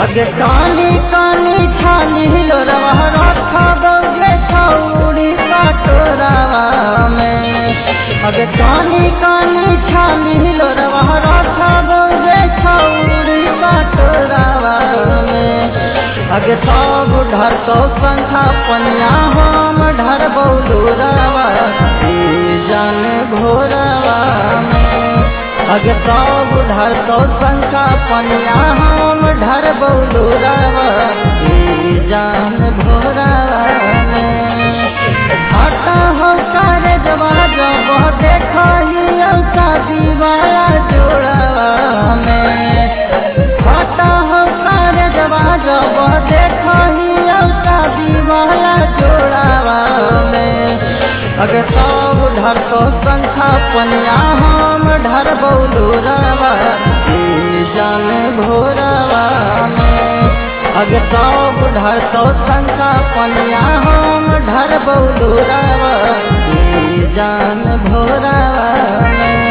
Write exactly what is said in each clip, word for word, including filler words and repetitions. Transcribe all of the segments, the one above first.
अगे कानी कानी छानी लोरवा रखा बौगे छौड़ी कटोरावा में। अगे कानी कानी छानी लोरवा रखा बौगे छौड़ी कटोरावा में। अगे सब ढर तो पंखा पनिया हम ढर बौलूरावा जान भोरावा में। अगे सब ढर तो पंखा पनिया हम ढर बौलूरावा जान भोरावा में। हटा हो कर जवा जब देखा शादी वाला जोड़ावा में। हटा हो कर जवा जब देखा शादी वाला जोड़ावा में। अगर सब ढर तो पंखा पनिया हम ढर बौलूरावा जान भोरावा में। अगर सब ढर तो पंखा पनिया हम ढर बौलूरावा जान भोरावा में।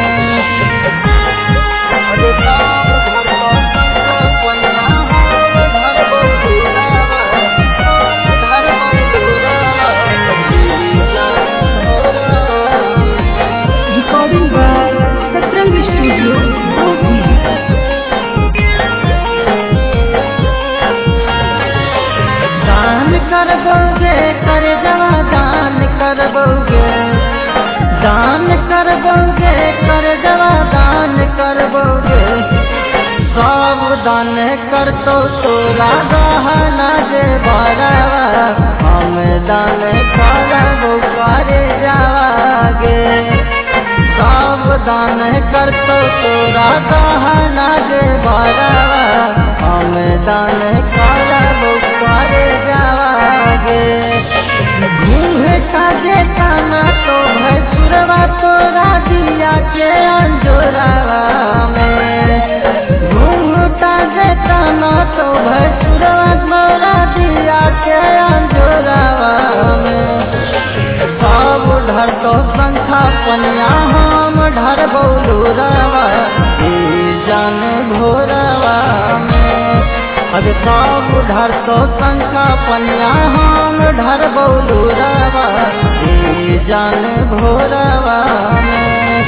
कर बोगे कर जवा दान कर बोगे दान कर बोगे कर जवा दान कर बोगे। सब दान कर तो तोरा गहना जे बरावा हम दान करबो करे जावागे। सब दान कर तो तोरा गहना जे बरावा हम दान करबो करे जावागे। घूमे का देखा ना तो भैंसुरवा तोरा दिया के अंजोरावा में। घूमता देखा ना तो भैंसुरवा तोरा दिया के अंजोरावा में। सब ढर तो पंखा पनिया हम ढर बौलूरावा जान भोरावा में। अगे सब ढर तो पंखा पनिया हम ढर बौलूरावा जान भोरावा में।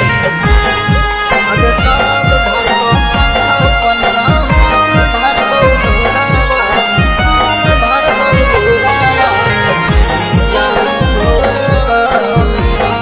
अगे सब ढर तो पंखा पनिया हम ढर बौलूरावा ढर बौलूरावा जान भोरावा में।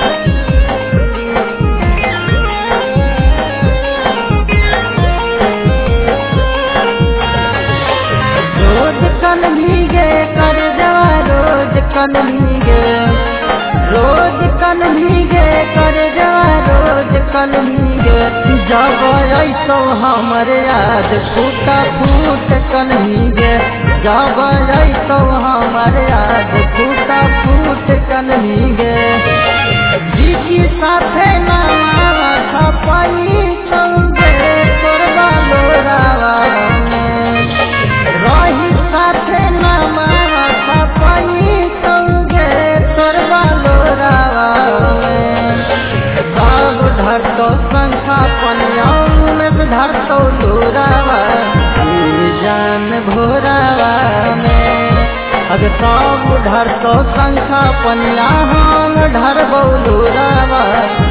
रोज कल भीगे कर जवा रोज कल भीगे रोज कल भीगे कर जवा रोज कल भीगे। जब ऐसो हमर याद फूटा फूट कल भीगे। जब ऐसो हमर याद फूटा फूट कल भीगे। जी की साथे नावा छपाई संगे तोरबा लोरावा में। रही साथे नामा छपाई संगे तोरबा लोरावा में। सब ढर तो पंखा पनिया में ढर तो लोरावा जान भोरावा में। अगर सब ढर तो पंखा पनिया हम ढर बौलूरावा